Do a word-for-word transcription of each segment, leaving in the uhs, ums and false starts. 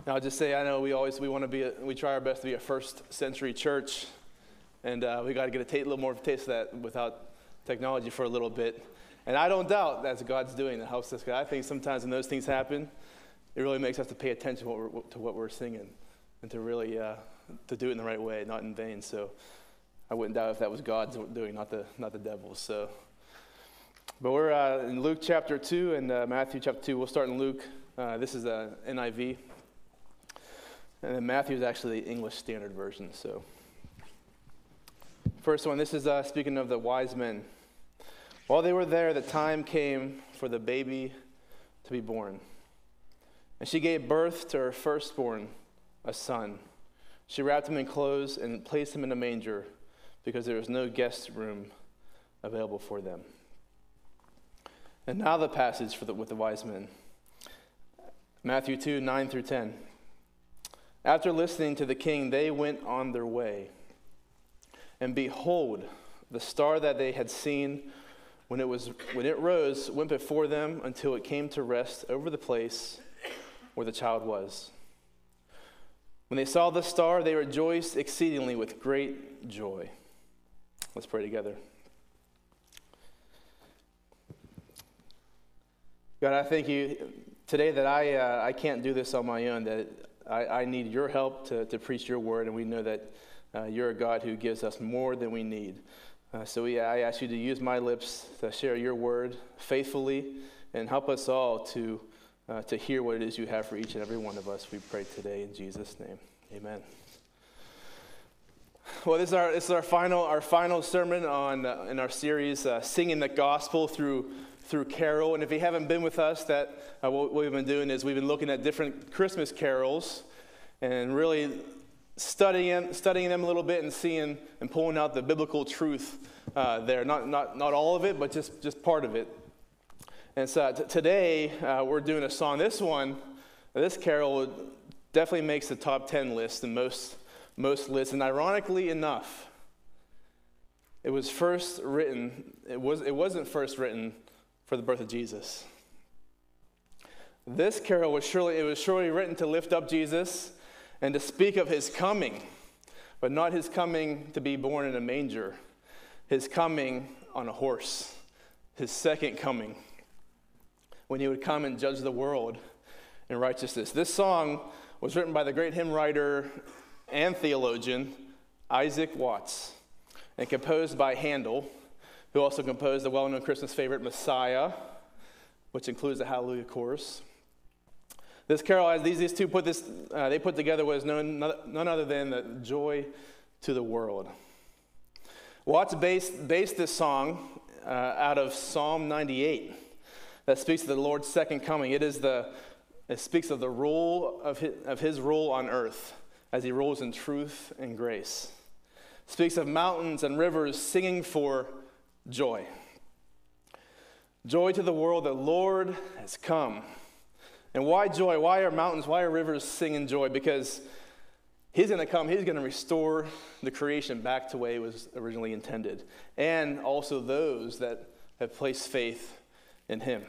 Now, I'll just say, I know we always, we want to be, a, we try our best to be a first century church, and uh, we got to get a, ta- a little more taste of that without technology for a little bit. And I don't doubt that's God's doing that helps us. I think sometimes when those things happen, it really makes us to pay attention to what we're, to what we're singing and to really, uh, to do it in the right way, not in vain. So I wouldn't doubt if that was God's doing, not the, not the devil's. So, but we're uh, in Luke chapter two and uh, Matthew chapter two. We'll start in Luke. Uh, this is a N I V. And then Matthew is actually the English Standard Version. So, first one, this is uh, speaking of the wise men. While they were there, the time came for the baby to be born. And she gave birth to her firstborn, a son. She wrapped him in clothes and placed him in a manger because there was no guest room available for them. And now the passage for the, with the wise men. Matthew two, nine through ten. After listening to the king, they went on their way. And behold, the star that they had seen when it was when it rose went before them until it came to rest over the place where the child was. When they saw the star, they rejoiced exceedingly with great joy. Let's pray together. God, I thank you today that I uh, I can't do this on my own, that I, I need your help to, to preach your word, and we know that uh, you're a God who gives us more than we need. Uh, so we, I ask you to use my lips to share your word faithfully and help us all to uh, to hear what it is you have for each and every one of us. We pray today in Jesus' name. Amen. Well, this is our this is our final our final sermon on uh, in our series, uh, Singing the Gospel through through carol. And if you haven't been with us, that uh, what we've been doing is we've been looking at different Christmas carols and really studying studying them a little bit and seeing and pulling out the biblical truth uh, there. Not not not all of it, but just just part of it. And so t- today uh, we're doing a song. This one, this carol definitely makes the top ten list in most most lists. And ironically enough, it was first written. It was it wasn't first written for the birth of Jesus. This carol was surely it was surely written to lift up Jesus and to speak of his coming, but not his coming to be born in a manger. His coming on a horse, his second coming, when he would come and judge the world in righteousness. This song was written by the great hymn writer and theologian Isaac Watts and composed by Handel, who also composed the well-known Christmas favorite, Messiah, which includes the Hallelujah chorus. This carol, as these, these two put this, uh, they put together was none, none other than the joy to the world. Watts based, based this song uh, out of Psalm ninety-eight that speaks of the Lord's second coming. It is the, it speaks of the rule of his, of his rule on earth as he rules in truth and grace. It speaks of mountains and rivers singing for joy. Joy to the world, the Lord has come. And why joy? Why are mountains, why are rivers singing joy? Because he's going to come, he's going to restore the creation back to the way it was originally intended. And also those that have placed faith in him.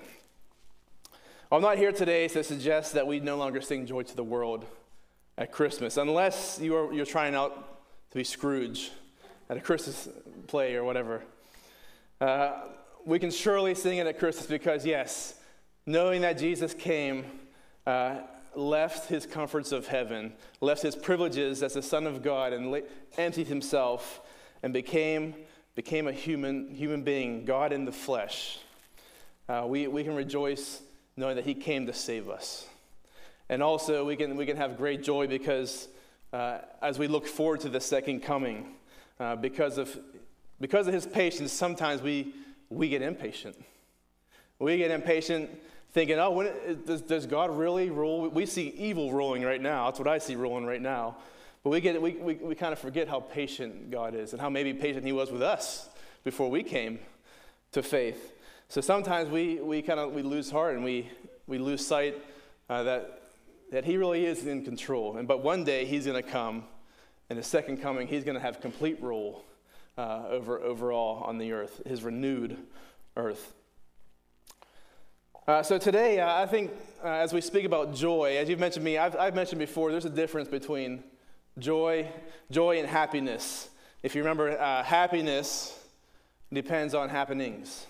I'm not here today to suggest that we no longer sing joy to the world at Christmas, unless you are, you're trying out to be Scrooge at a Christmas play or whatever. Uh, we can surely sing it at Christmas because, yes, knowing that Jesus came, uh, left his comforts of heaven, left his privileges as the Son of God, and la- emptied himself and became became a human human being, God in the flesh. Uh, we we can rejoice knowing that he came to save us, and also we can we can have great joy because uh, as we look forward to the second coming, uh, because of because of his patience, sometimes we we get impatient. We get impatient thinking, oh, when it, does, does God really rule? We see evil ruling right now. That's what I see ruling right now. But we get we, we, we kind of forget how patient God is and how maybe patient he was with us before we came to faith. So sometimes we, we kind of we lose heart and we, we lose sight uh, that that he really is in control. And but one day he's going to come, and the second coming, he's going to have complete rule uh, over over all on the earth, his renewed earth. Uh, so today, uh, I think uh, as we speak about joy, as you've mentioned me, I've, I've mentioned before, there's a difference between joy, joy and happiness. If you remember, uh, happiness depends on happenings.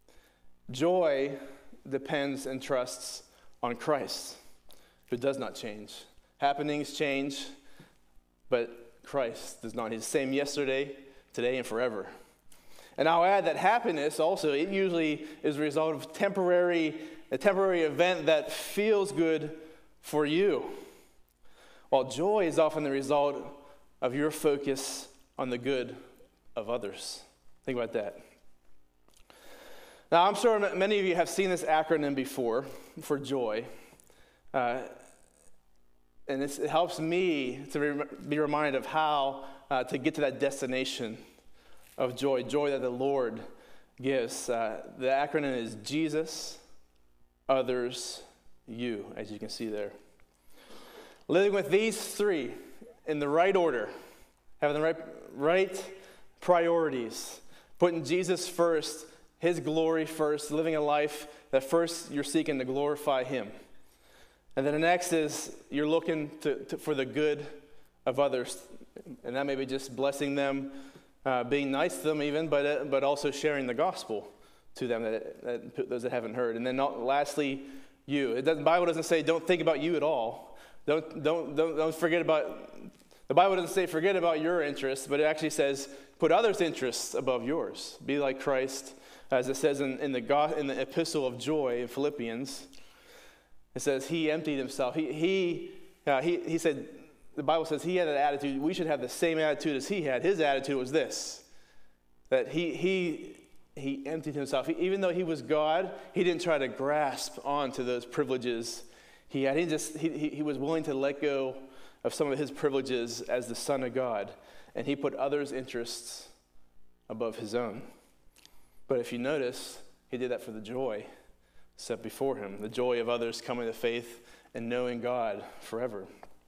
Joy depends and trusts on Christ, who does not change. Happenings change, but Christ does not. He's the same yesterday, today, and forever. And I'll add that happiness also, it usually is a result of temporary, a temporary event that feels good for you. While joy is often the result of your focus on the good of others. Think about that. Now, I'm sure many of you have seen this acronym before for joy. Uh, and it's, it helps me to re- be reminded of how uh, to get to that destination of joy, joy that the Lord gives. Uh, the acronym is Jesus, others, you, as you can see there. Living with these three in the right order, having the right, right priorities, putting Jesus first, his glory first, living a life that first you're seeking to glorify him. And then the next is you're looking to, to, for the good of others. And that may be just blessing them, Uh, being nice to them even, but uh, but also sharing the gospel to them, that, that those that haven't heard. And then not, lastly, you. It doesn't, the Bible doesn't say don't think about you at all. Don't don't don't don't forget about. The Bible doesn't say forget about your interests, but it actually says put others' interests above yours. Be like Christ, as it says in, in the go, in the epistle of joy in Philippians. It says he emptied himself. He he uh, he he said. The Bible says he had an attitude, we should have the same attitude as he had. His attitude was this, that he he he emptied himself. He, even though he was God, he didn't try to grasp onto those privileges he had. He just he, he was willing to let go of some of his privileges as the Son of God, and he put others' interests above his own. But if you notice, he did that for the joy set before him, the joy of others coming to faith and knowing God forever.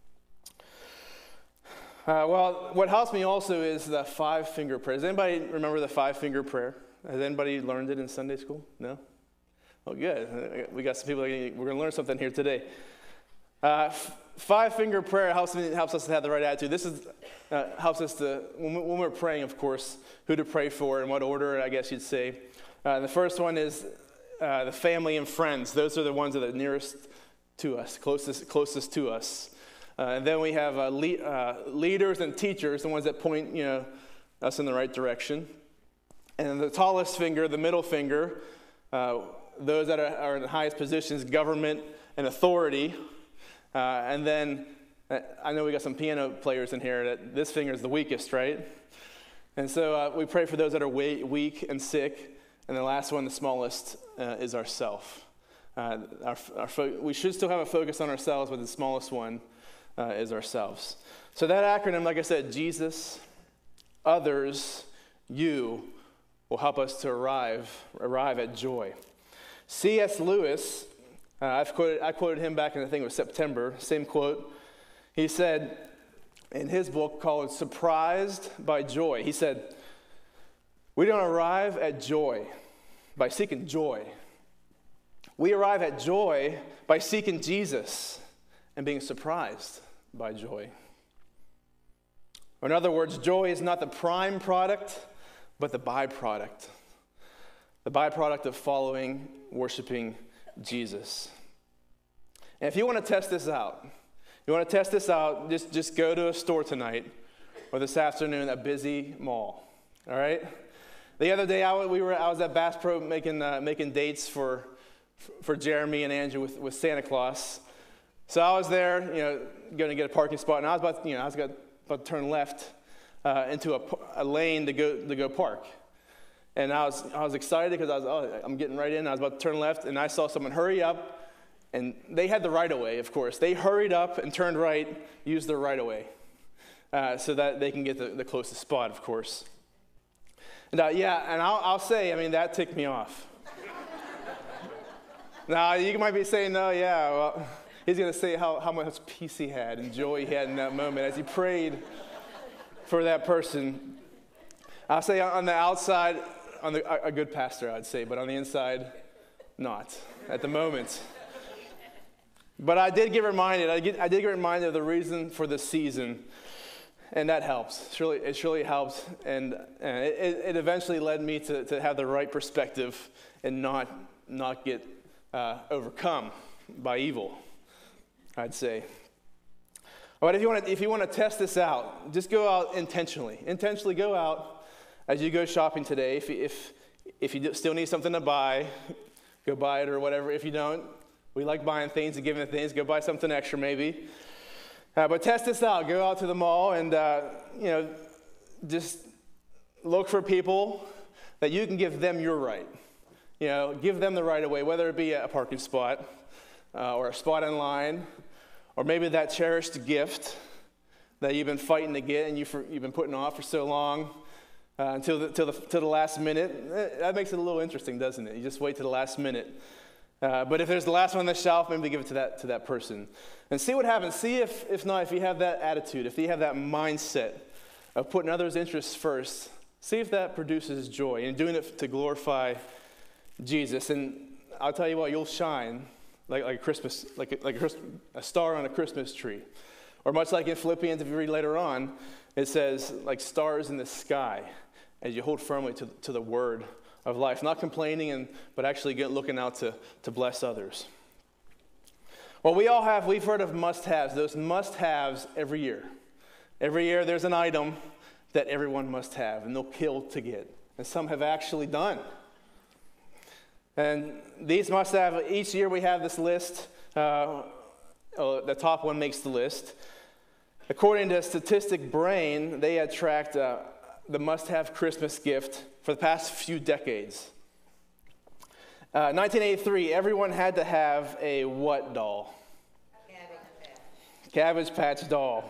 Uh, well, what helps me also is the five-finger prayer. Does anybody remember the five-finger prayer? Has anybody learned it in Sunday school? No? Oh, good. We got some people, we're going to learn something here today. Uh, f- five-finger prayer helps me, helps us to have the right attitude. This is uh, helps us to, when, we, when we're praying, of course, who to pray for, in what order, I guess you'd say. Uh, the first one is uh, the family and friends. Those are the ones that are nearest to us, closest, closest to us. Uh, and then we have uh, le- uh, leaders and teachers, the ones that point, you know, us in the right direction. And the tallest finger, the middle finger, uh, those that are, are in the highest positions, government and authority. Uh, and then uh, I know we got some piano players in here that this finger is the weakest, right? And so uh, we pray for those that are wa- weak and sick. And the last one, the smallest, uh, is ourself. Uh, our, our fo- we should still have a focus on ourselves, but the smallest one Uh, is ourselves. So that acronym, like I said, Jesus, others, you, will help us to arrive arrive at joy. C S Lewis, uh, I've quoted, I quoted him back in, I think it was September, same quote. He said in his book called Surprised by Joy, he said, we don't arrive at joy by seeking joy. We arrive at joy by seeking Jesus and being surprised by joy. Or in other words, joy is not the prime product, but the byproduct. The byproduct of following, worshiping Jesus. And if you want to test this out, you want to test this out, just, just go to a store tonight or this afternoon at a busy mall. All right? The other day, I, we were, I was at Bass Pro making, uh, making dates for, for Jeremy and Andrew with, with Santa Claus. So I was there, you know, going to get a parking spot, and I was about, to, you know, I was about to turn left uh, into a, a lane to go to go park, and I was I was excited because I was oh I'm getting right in. I was about to turn left, and I saw someone hurry up, and they had the right of way, of course. They hurried up and turned right, used their right of way, uh, so that they can get the, the closest spot, of course. And uh, yeah, and I'll, I'll say, I mean, that ticked me off. Now you might be saying, no, yeah, well. He's going to say how, how much peace he had and joy he had in that moment as he prayed for that person. I'll say on the outside, on the, a good pastor, I'd say, but on the inside, not at the moment. But I did get reminded, I, get, I did get reminded of the reason for the season, and that helps. It's really, it's really helped, and, and it, it eventually led me to, to have the right perspective and not, not get uh, overcome by evil, I'd say. But if you want to, if you want to test this out, just go out intentionally. Intentionally go out as you go shopping today. If you, if if you still need something to buy, go buy it or whatever. If you don't, we like buying things and giving things. Go buy something extra maybe. Uh, but test this out. Go out to the mall and uh, you know, just look for people that you can give them your right. You know, give them the right of way, whether it be a parking spot uh, or a spot in line. Or maybe that cherished gift that you've been fighting to get and you've, you've been putting off for so long uh, until the, till the, till the last minute. That makes it a little interesting, doesn't it? You just wait to the last minute. Uh, but if there's the last one on the shelf, maybe give it to that to that person. And see what happens. See if, if not, if you have that attitude, if you have that mindset of putting others' interests first, see if that produces joy and doing it to glorify Jesus. And I'll tell you what, you'll shine. Like, like a Christmas, like a, like a, a star on a Christmas tree. Or much like in Philippians, if you read later on, it says like stars in the sky as you hold firmly to, to the word of life. Not complaining, and but actually get, looking out to, to bless others. Well, we all have, we've heard of must-haves. Those must-haves every year. Every year there's an item that everyone must have, and they'll kill to get. And some have actually done. And these must have, each year we have this list. Uh, oh, the top one makes the list. According to Statistic Brain, they had tracked uh, the must-have Christmas gift for the past few decades. Uh, nineteen eighty-three, everyone had to have a what doll? Cabbage Patch. Cabbage Patch doll.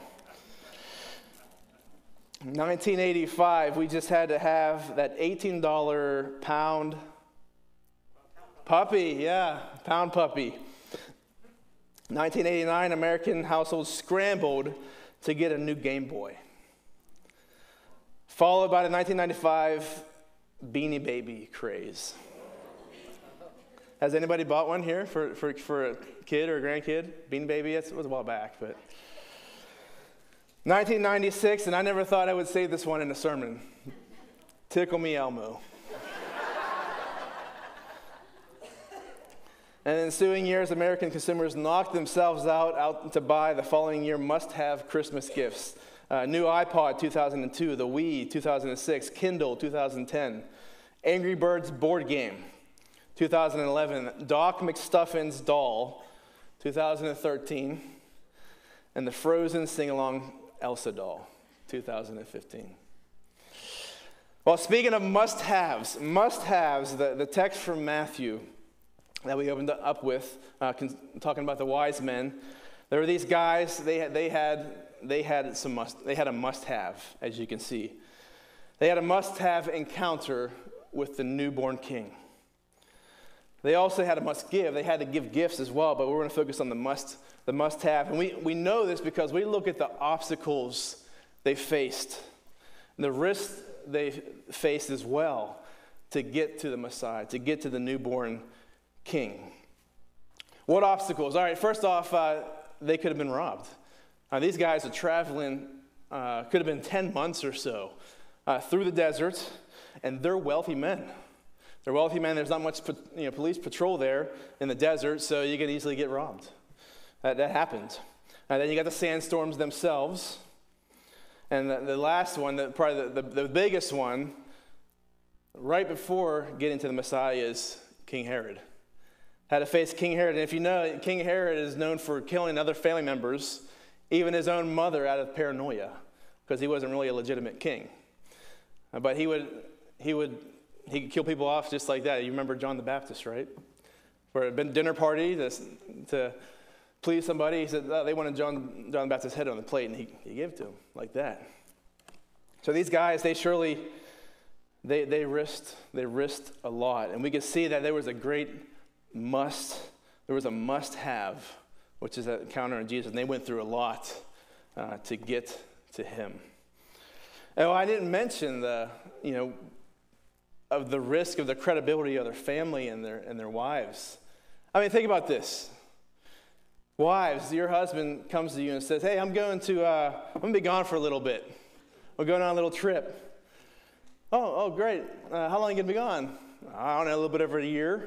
nineteen eighty-five, we just had to have that eighteen dollars pound puppy, yeah, pound puppy. nineteen eighty-nine, American households scrambled to get a new Game Boy. Followed by the nineteen ninety-five Beanie Baby craze. Has anybody bought one here for, for, for a kid or a grandkid? Beanie Baby, it was a while back, but. nineteen ninety-six, and I never thought I would say this one in a sermon. Tickle Me Elmo. And in ensuing years, American consumers knocked themselves out, out to buy the following year must-have Christmas gifts. Uh, new iPod, two thousand two, the Wii, two thousand six, Kindle, two thousand ten, Angry Birds board game, two thousand eleven, Doc McStuffins doll, two thousand thirteen, and the Frozen sing-along Elsa doll, two thousand fifteen. Well, speaking of must-haves, must-haves, the, the text from Matthew that we opened up with, uh, con- talking about the wise men. There were these guys. They had, they had, they had some must. They had a must-have, as you can see. They had a must-have encounter with the newborn king. They also had a must-give. They had to give gifts as well, but we're going to focus on the must, the must-have. And we we know this because we look at the obstacles they faced, and the risks they faced as well to get to the Messiah, to get to the newborn king. What obstacles? All right, first off, uh, they could have been robbed. Uh, these guys are traveling, uh, could have been ten months or so uh, through the desert, and they're wealthy men. They're wealthy men. There's not much you know, police patrol there in the desert, so you can easily get robbed. That, that happened. And then you got the sandstorms themselves. And the, the last one, the, probably the, the, the biggest one, right before getting to the Messiah is King Herod. Had to face King Herod. And if you know, King Herod is known for killing other family members, even his own mother, out of paranoia, because he wasn't really a legitimate king. Uh, but he would, he would, he could kill people off just like that. You remember John the Baptist, right? For a dinner party to, to please somebody, he said oh, they wanted John, John the Baptist's head on the plate, and he, he gave it to him like that. So these guys, they surely, they they risked, they risked a lot, and we could see that there was a great must, there was a must-have, which is that encounter in Jesus, and they went through a lot uh, to get to him. And I didn't mention the, you know, of the risk of the credibility of their family and their and their wives. I mean, think about this. Wives, your husband comes to you and says, hey, I'm going to, uh, I'm going to be gone for a little bit. We're going on a little trip. Oh, oh, great. Uh, how long are you going to be gone? I don't know, a little bit over a year.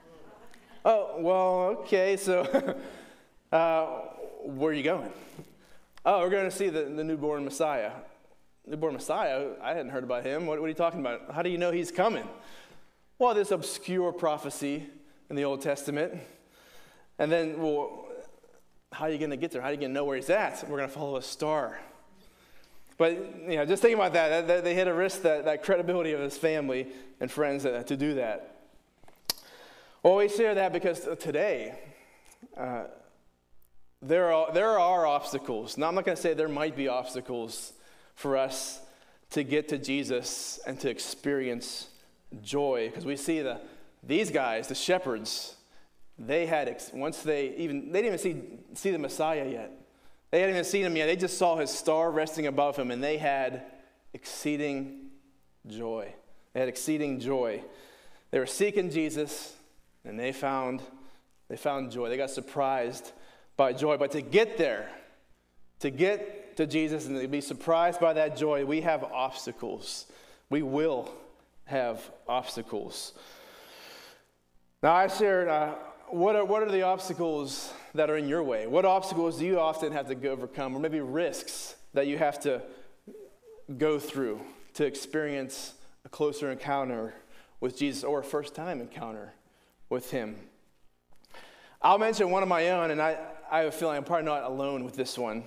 Oh, well, okay, so uh, where are you going? Oh, we're going to see the, the newborn Messiah. Newborn Messiah? I hadn't heard about him. What, what are you talking about? How do you know he's coming? Well, this obscure prophecy in the Old Testament. And then, well, how are you going to get there? How are you going to know where he's at? We're going to follow a star. But, you know, just think about that. that they had to risk that, that credibility of his family and friends uh, to do that. Well, we share that because today, uh, there are there are obstacles. Now, I'm not going to say there might be obstacles for us to get to Jesus and to experience joy, because we see the these guys, the shepherds, they had once they even they didn't even see see the Messiah yet. They hadn't even seen him yet. They just saw his star resting above him, and they had exceeding joy. They had exceeding joy. They were seeking Jesus, and they found they found joy. They got surprised by joy. But to get there, to get to Jesus and to be surprised by that joy, we have obstacles. We will have obstacles. Now, I shared, uh, what are what are the obstacles that are in your way? What obstacles do you often have to go overcome, or maybe risks that you have to go through to experience a closer encounter with Jesus, or a first-time encounter with him? I'll mention one of my own, and I, I have a feeling I'm probably not alone with this one.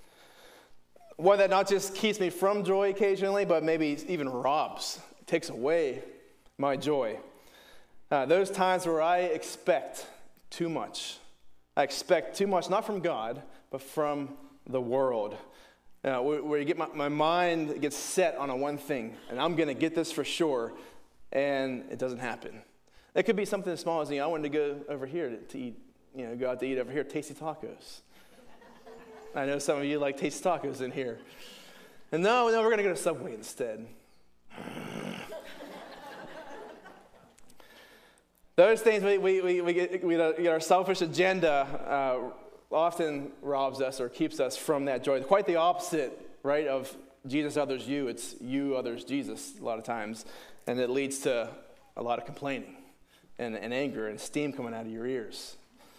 One that not just keeps me from joy occasionally, but maybe even robs, takes away my joy. Uh, those times where I expect too much. I expect too much, not from God, but from the world. Uh, where, where you get my, my mind gets set on a one thing, and I'm going to get this for sure, and it doesn't happen. It could be something as small as, you know, I wanted to go over here to, to eat, you know, go out to eat over here, Tasty Tacos. I know some of you like Tasty Tacos in here. And no, no, we're going to go to Subway instead. Those things we we we, we, get, we get our selfish agenda uh, often robs us or keeps us from that joy. Quite the opposite, right, of Jesus, others, you. It's you, others, Jesus a lot of times. And it leads to a lot of complaining and, and anger and steam coming out of your ears.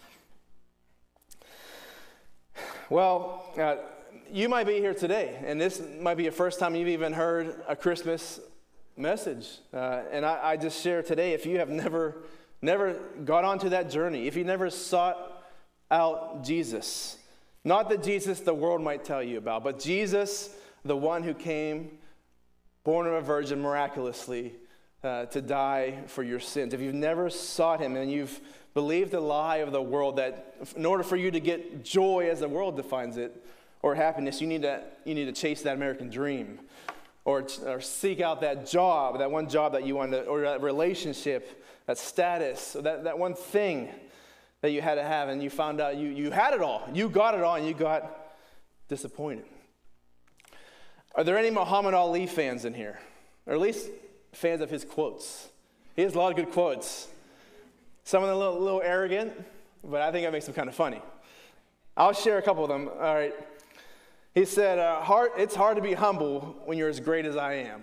Well, uh, you might be here today, and this might be your first time you've even heard a Christmas message. Uh, and I, I just share today, if you have never, never got onto that journey, if you never sought out Jesus, not the Jesus the world might tell you about, but Jesus, the one who came, born of a virgin miraculously, uh, to die for your sins. If you've never sought him and you've believed the lie of the world that in order for you to get joy as the world defines it, or happiness, you need to you need to chase that American dream, or, or seek out that job, that one job that you wanted, or that relationship, that status, or that, that one thing that you had to have, and you found out you, you had it all. You got it all, and you got disappointed. Are there any Muhammad Ali fans in here? Or at least fans of his quotes? He has a lot of good quotes. Some of them a little, little arrogant, but I think that makes them kind of funny. I'll share a couple of them. All right. He said, uh, hard, it's hard to be humble when you're as great as I am.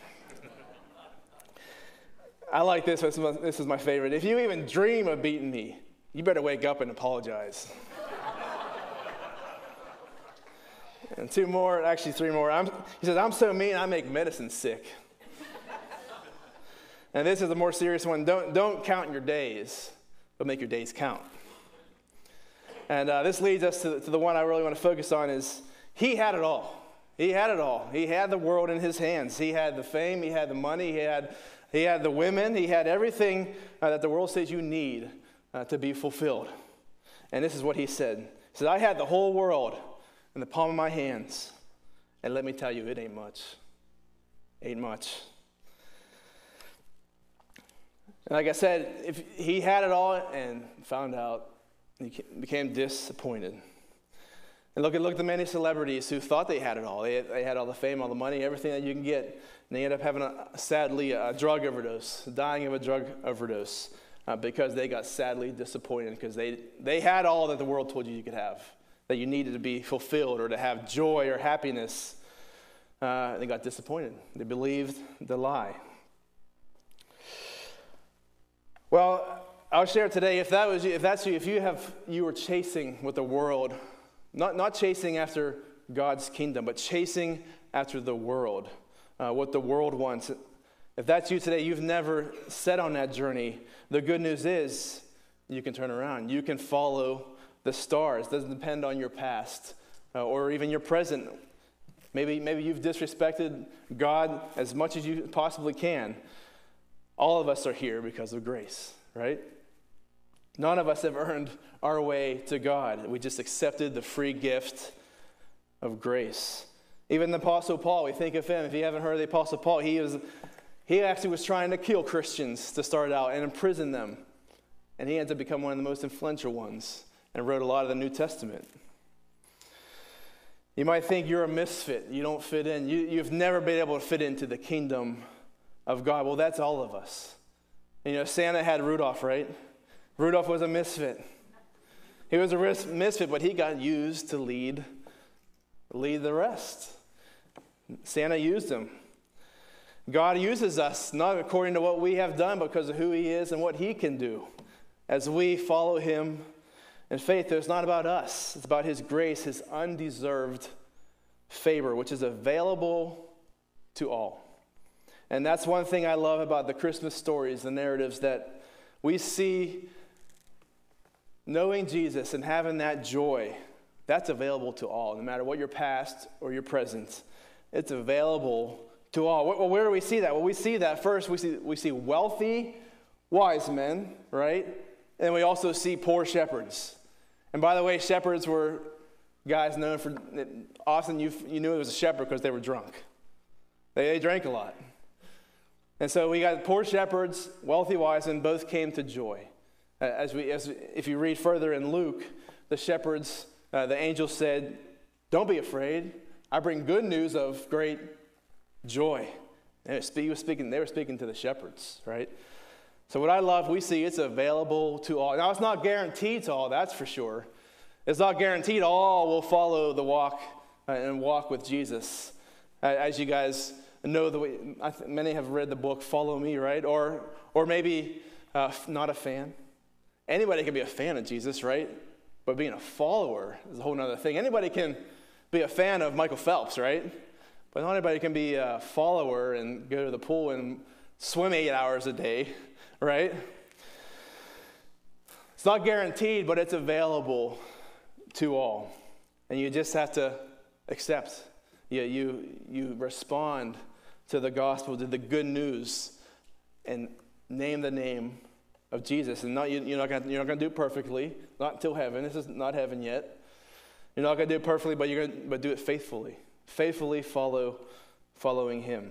I like this. This is, my, this is my favorite. If you even dream of beating me, you better wake up and apologize. And two more, actually three more. I'm, he says, I'm so mean I make medicine sick. And this is a more serious one. Don't, don't count your days, but make your days count. And uh, this leads us to, to the one I really want to focus on is he had it all. He had it all. He had the world in his hands. He had the fame. He had the money. He had, he had the women. He had everything uh, that the world says you need uh, to be fulfilled. And this is what he said. He said, I had the whole world in the palm of my hands. And let me tell you, it ain't much. Ain't much. And like I said, if he had it all and found out, he became disappointed. And look at look at the many celebrities who thought they had it all. They had, they had all the fame, all the money, everything that you can get. And they end up having, a, sadly, a drug overdose, dying of a drug overdose uh, because they got sadly disappointed because they, they had all that the world told you you could have, that you needed to be fulfilled or to have joy or happiness. Uh, they got disappointed. They believed the lie. Well, I'll share today, if that was you, if that's you, if you have you were chasing with the world, not, not chasing after God's kingdom, but chasing after the world, uh, what the world wants. If that's you today, you've never set on that journey, the good news is you can turn around. You can follow the stars. It doesn't depend on your past uh, or even your present. Maybe, maybe you've disrespected God as much as you possibly can. All of us are here because of grace, right? None of us have earned our way to God. We just accepted the free gift of grace. Even the Apostle Paul, we think of him. If you haven't heard of the Apostle Paul, he was he actually was trying to kill Christians to start out and imprison them. And he ends up becoming one of the most influential ones and wrote a lot of the New Testament. You might think you're a misfit. You don't fit in. You, you've never been able to fit into the kingdom of God. Well, that's all of us. You know, Santa had Rudolph, right? Rudolph was a misfit. He was a misfit, but he got used to lead, lead the rest. Santa used him. God uses us not according to what we have done, but because of who he is and what he can do. As we follow him in faith, it's not about us. It's about his grace, his undeserved favor, which is available to all. And that's one thing I love about the Christmas stories, the narratives, that we see knowing Jesus and having that joy, that's available to all, no matter what your past or your present. It's available to all. Well, where do we see that? Well, we see that first, we see we see wealthy wise men, right? And we also see poor shepherds. And by the way, shepherds were guys known for, often you, you knew it was a shepherd because they were drunk. They, they drank a lot. And so we got poor shepherds, wealthy wise men, both came to joy. As we, as if you read further in Luke, the shepherds, uh, the angel said, "Don't be afraid. I bring good news of great joy." And he was speaking. They were speaking to the shepherds, right? So what I love, we see it's available to all. Now it's not guaranteed to all. That's for sure. It's not guaranteed all will follow the walk uh, and walk with Jesus. Uh, as you guys know, the way I th- many have read the book "Follow Me," right? Or or maybe uh, not a fan. Anybody can be a fan of Jesus, right? But being a follower is a whole other thing. Anybody can be a fan of Michael Phelps, right? But not anybody can be a follower and go to the pool and swim eight hours a day, right? It's not guaranteed, but it's available to all. And you just have to accept. You, you, you respond to the gospel, to the good news, and name the name of Jesus. And not, you, you're not going you're not going to do it perfectly, not until heaven. This is not heaven yet. You're not going to do it perfectly, but you're going to but do it faithfully. Faithfully follow, following him.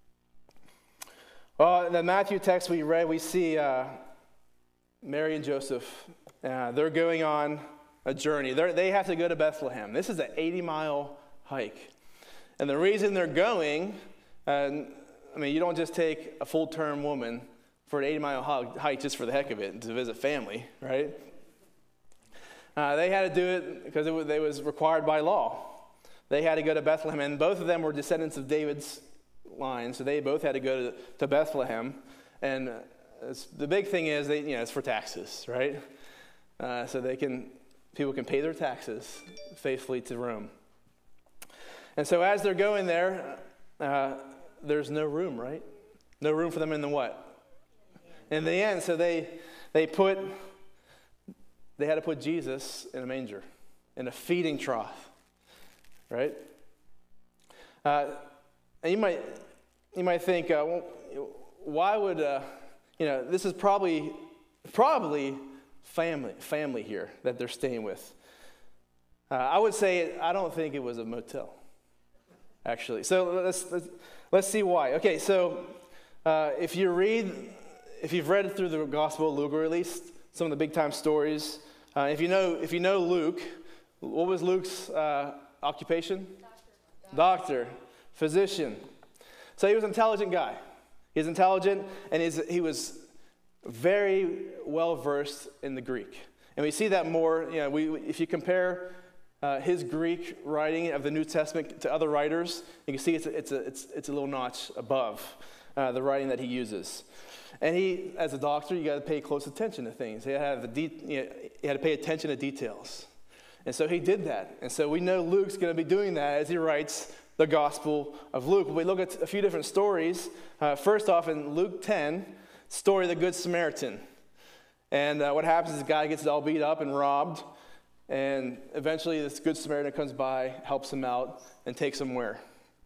Well, in the Matthew text we read, we see uh, Mary and Joseph. Uh, they're going on a journey. They're, they have to go to Bethlehem. This is an eighty-mile hike. And the reason they're going, uh, I mean, you don't just take a full-term woman for an eighty-mile hike just for the heck of it, to visit family, right? Uh, they had to do it because it was, it was required by law. They had to go to Bethlehem, and both of them were descendants of David's line, so they both had to go to, to Bethlehem. And uh, the big thing is, they, you know, it's for taxes, right? Uh, so they can, people can pay their taxes faithfully to Rome. And so as they're going there, uh, there's no room, right? No room for them in the what? In the end, so they they put they had to put Jesus in a manger, in a feeding trough, right? Uh, and you might you might think, uh, well, why would uh, you know? This is probably probably family family here that they're staying with. Uh, I would say I don't think it was a motel, actually. So let's let's, let's see why. Okay, so uh, if you read. If you've read through the Gospel of Luke, or at least some of the big-time stories, uh, if you know if you know Luke, What was Luke's uh, occupation? Doctor. Doctor, physician. So he was an intelligent guy. He was intelligent, and he's, he was very well versed in the Greek. And we see that more, you know, we, if you compare uh, his Greek writing of the New Testament to other writers, you can see it's a, it's a, it's, it's a little notch above uh, the writing that he uses. And he, as a doctor, you got to pay close attention to things. He had, the de- you know, he had to pay attention to details. And so he did that. And so we know Luke's going to be doing that as he writes the Gospel of Luke. We look at a few different stories. Uh, first off, in Luke ten, story of the Good Samaritan. And uh, what happens is the guy gets all beat up and robbed, and eventually this Good Samaritan comes by, helps him out, and takes him where?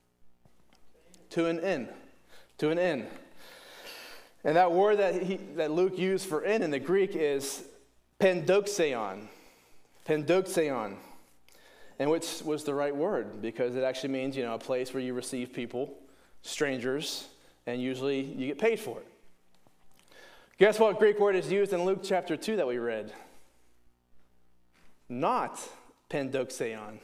To an inn. To an inn. And that word that, he, that Luke used for inn in the Greek is pendoxeon. Pendoxeon. And which was the right word, because it actually means, you know, a place where you receive people, strangers, and usually you get paid for it. Guess what Greek word is used in Luke chapter two that we read? Not pendoxeon.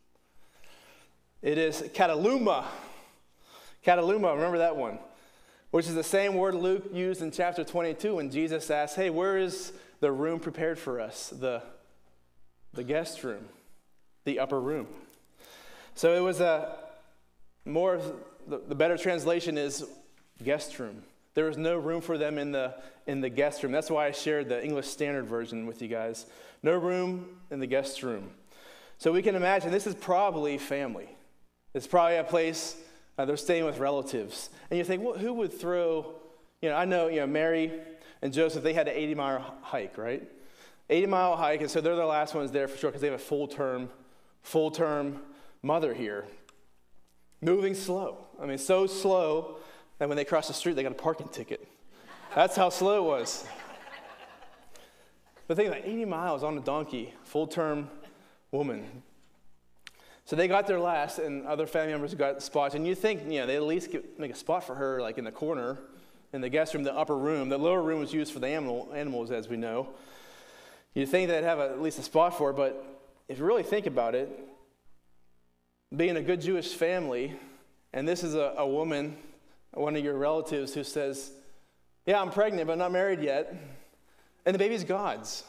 It is kataluma. Kataluma, remember that one? Which is the same word Luke used in chapter twenty-two when Jesus asked, hey, where is the room prepared for us? The, the guest room, the upper room. So it was a more, the, the better translation is guest room. There was no room for them in the in the guest room. That's why I shared the English Standard Version with you guys. No room in the guest room. So we can imagine this is probably family. It's probably a place uh, they're staying with relatives. And you think, well, who would throw, you know, I know, you know, Mary and Joseph, they had an eighty-mile hike, right? eighty-mile hike, and so they're the last ones there for sure because they have a full-term, full-term mother here. Moving slow. I mean, so slow that when they cross the street, they got a parking ticket. That's how slow it was. But think about eighty miles on a donkey, full-term woman. So they got their last, and other family members got spots. And you think, you know, they at least get, make a spot for her, like in the corner, in the guest room, the upper room. The lower room was used for the animal animals, as we know. You'd think they'd have a, at least a spot for her, but if you really think about it, being a good Jewish family, and this is a, a woman, one of your relatives who says, yeah, I'm pregnant, but not married yet, and the baby's God's.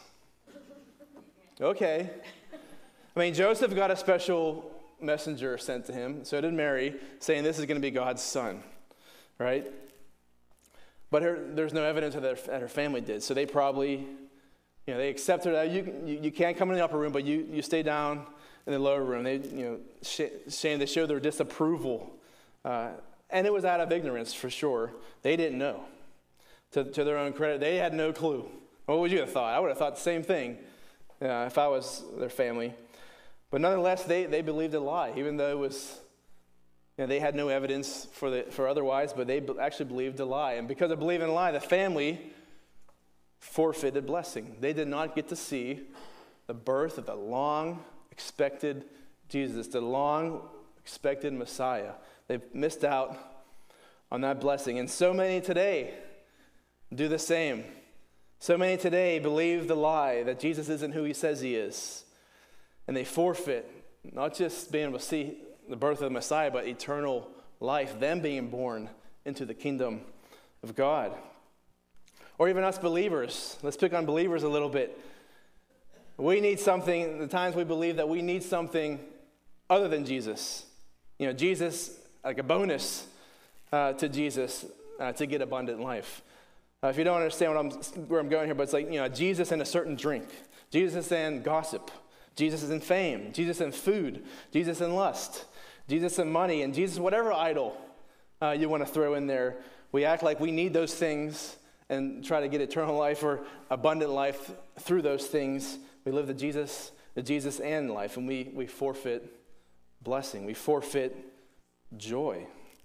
Okay. I mean, Joseph got a special messenger sent to him, so did Mary, saying this is going to be God's son, right? But her, there's no evidence that her, that her family did, so they probably, you know, they accepted that. You, you, you can't come in the upper room, but you, you stay down in the lower room. They, you know, shame, they showed their disapproval. Uh, and it was out of ignorance, for sure. They didn't know. To, to their own credit, they had no clue. What would you have thought? I would have thought the same thing uh, if I was their family. But nonetheless, they, they believed a lie, even though it was, you know, they had no evidence for the for otherwise, but they actually believed a lie. And because of believing a lie, the family forfeited blessing. They did not get to see the birth of the long-expected Jesus, the long-expected Messiah. They missed out on that blessing. And so many today do the same. So many today believe the lie that Jesus isn't who he says he is. And they forfeit not just being able to see the birth of the Messiah, but eternal life, them being born into the kingdom of God. Or even us believers. Let's pick on believers a little bit. We need something, the times we believe that we need something other than Jesus. You know, Jesus, like a bonus uh, to Jesus uh, to get abundant life. Uh, if you don't understand what I'm, where I'm going here, but it's like, you know, Jesus and a certain drink. Jesus and gossip. Jesus and fame. Jesus and food. Jesus and lust. Jesus and money. And Jesus, whatever idol uh, you want to throw in there. We act like we need those things and try to get eternal life or abundant life through those things. We live the Jesus, the Jesus and life, and we, we forfeit blessing. We forfeit joy.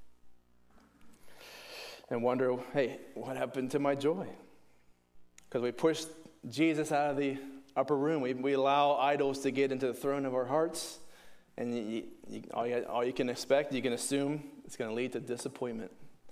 And wonder, hey, what happened to my joy? Because we pushed Jesus out of the upper room. We, we allow idols to get into the throne of our hearts, and you, you, all, you, all you can expect, you can assume, it's going to lead to disappointment.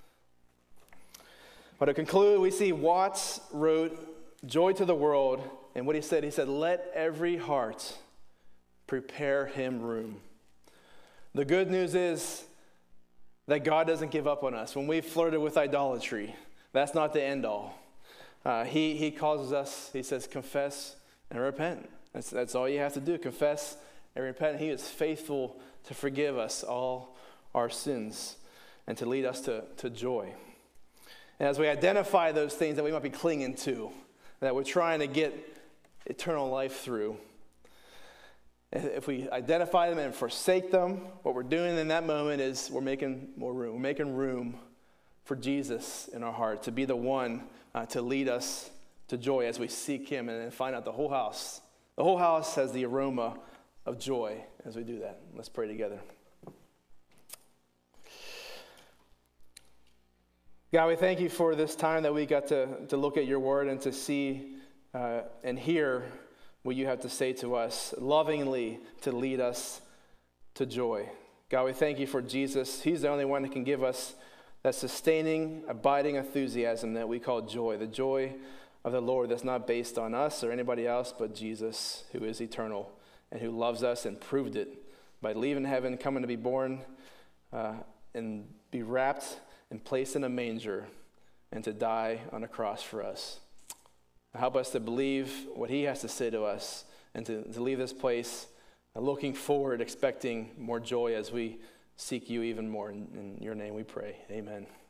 But to conclude, we see Watts wrote Joy to the World, and what he said, he said, let every heart Prepare him room. The good news is that God doesn't give up on us. When we flirted with idolatry, that's not the end all. Uh, he, he causes us, he says, confess and repent. That's, that's all you have to do, confess and repent. He is faithful to forgive us all our sins and to lead us to, to joy. And as we identify those things that we might be clinging to, that we're trying to get eternal life through, if we identify them and forsake them, what we're doing in that moment is we're making more room. We're making room for Jesus in our heart, to be the one uh, to lead us to joy as we seek him and then find out the whole house. The whole house has the aroma of joy as we do that. Let's pray together. God, we thank you for this time that we got to, to look at your word and to see uh, and hear what you have to say to us, lovingly to lead us to joy. God, we thank you for Jesus. He's the only one that can give us that sustaining, abiding enthusiasm that we call joy, the joy of the Lord that's not based on us or anybody else but Jesus, who is eternal and who loves us and proved it by leaving heaven, coming to be born uh, and be wrapped and placed in a manger and to die on a cross for us. Help us to believe what he has to say to us and to, to leave this place uh, looking forward, expecting more joy as we seek you even more. In, in your name we pray. Amen.